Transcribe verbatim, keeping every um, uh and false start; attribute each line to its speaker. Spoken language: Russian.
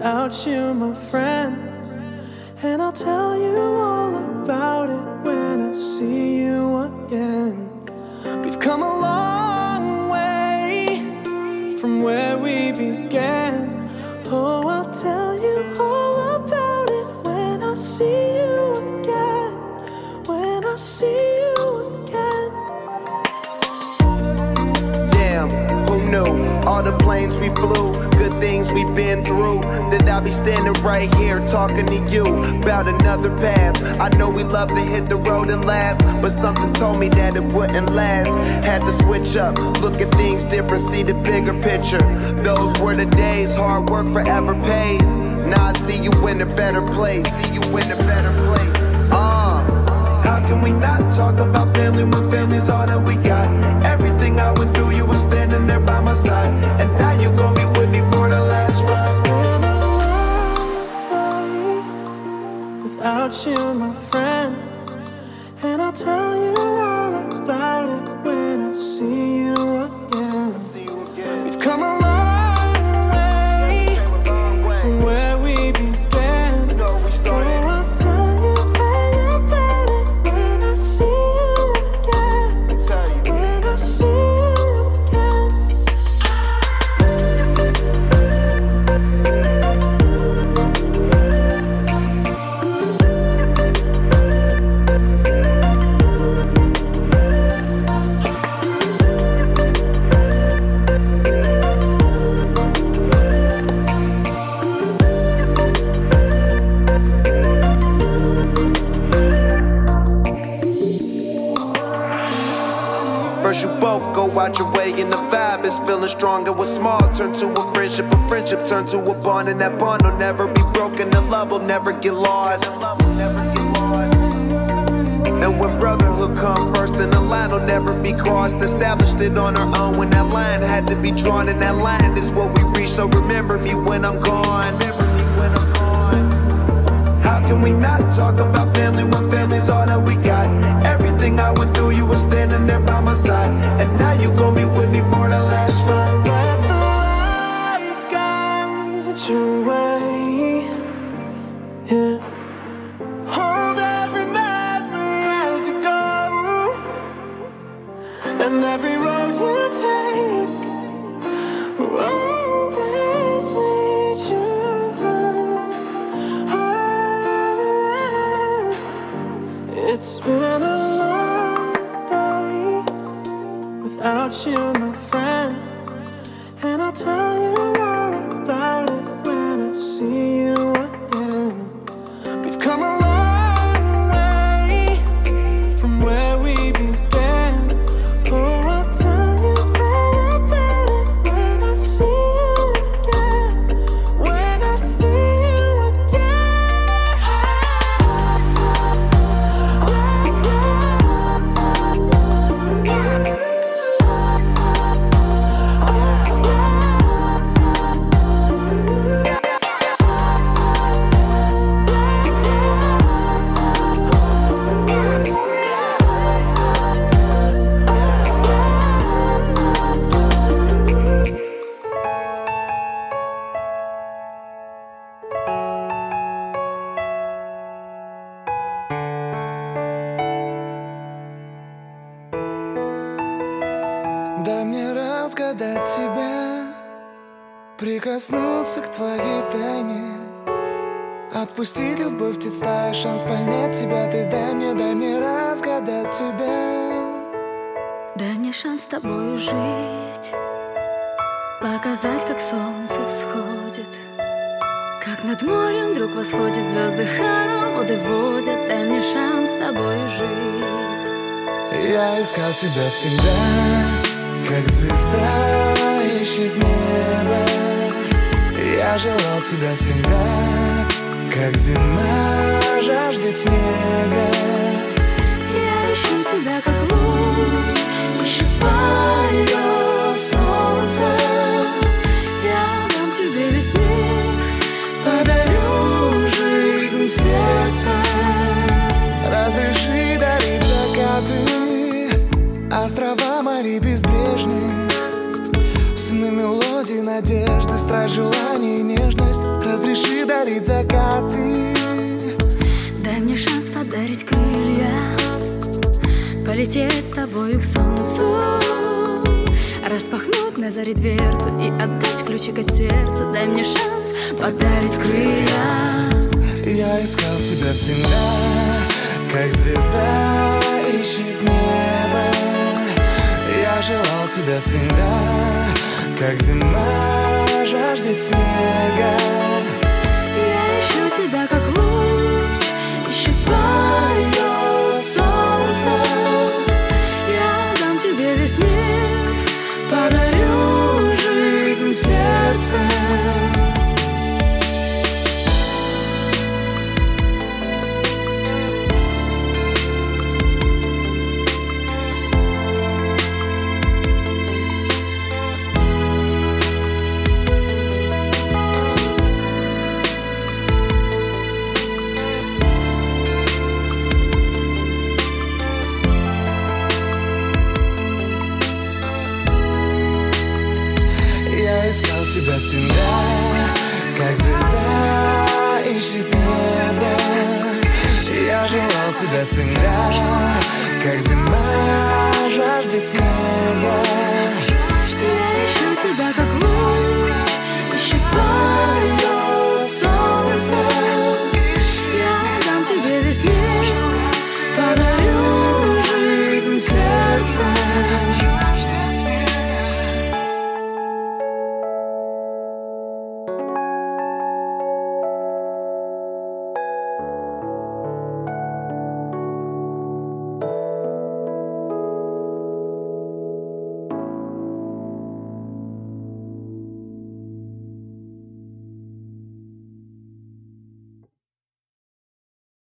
Speaker 1: without you, my friend. And I'll tell you all about it when I see you again. We've come a long way from where we began. Oh, I'll tell you all about it when I see you again. When I see you again.
Speaker 2: Damn, who knew? All the planes we flew, good things we've been through, that I'll be standing right here talking to you about another path. I know we love to hit the road and laugh, but something told me that it wouldn't last. Had to switch up, look at things different, see the bigger picture. Those were the days, hard work forever pays. Now I see you in a better place. See you in a better place. Uh. How can we not talk about family when family's all that we got? Everything I went through, you were standing there by my side, and now you gon' be with me for the last ride.
Speaker 1: Without you, my friend, and I'll tell you all about it when I see you again.
Speaker 2: See you again.
Speaker 1: We've come a long way from where we began.
Speaker 2: You know we started.
Speaker 1: Oh, I'll tell you all about it when I see you again.
Speaker 2: I tell you.
Speaker 1: When I see you again.
Speaker 2: First you both go out your way and the vibe is feeling strong. And what's small turn to a friendship, a friendship turn to a bond, and that bond will never be broken, the love will never get lost. And when brotherhood come first, then the line will never be crossed. Established it on our own when that line had to be drawn, and that line is what we reach. So remember me when I'm gone. Remember me when I'm gone. How can we not talk about family when family's all that we got? Everything I went through, you were standing there by my side, and now you gon' be with me for the last ride.
Speaker 1: Let the light guide your way. Yeah. Hold every memory as you go, and every road you take will always lead you home. Oh, it's been a long day without you, my friend, and I'll tell you all about it when I see you again. We've come a long way from where we began. Oh, I'll tell you all about it when I see you again. When I see you
Speaker 3: Дай мне разгадать тебя, прикоснуться к твоей тайне, отпустить любовь, птиц стая, шанс понять тебя. Ты дай мне, дай мне разгадать тебя.
Speaker 4: Дай мне шанс с тобою жить, показать, как солнце всходит, как над морем вдруг восходят звезды, хороводы водят. Дай мне шанс с тобою жить.
Speaker 3: Я искал тебя всегда, как звезда ищет небо. Я желал тебя всегда, как зима жаждет снега.
Speaker 4: Я ищу тебя, как луч ищет свое солнце. Я дам тебе весь мир, подарю жизнь сердца.
Speaker 3: Разреши дарить закаты, острова морей безбрежные, сны, мелодии, надежды, страсть, желание и нежность. Разреши дарить закаты.
Speaker 4: Дай мне шанс подарить крылья, полететь с тобою к солнцу, распахнуть на заре дверцу и отдать ключик от сердца. Дай мне шанс подарить крылья.
Speaker 3: Я искал тебя всегда, как звезда ищет небо. Я желал тебя всегда, как зима жаждет снега.
Speaker 4: Я ищу тебя, как луч ищет свое солнце. Я дам тебе весь мир, подарю жизнь сердцем.
Speaker 3: Я искал тебя всегда, как звезда ищет небо. Я желал тебя всегда, как зима жаждет снега.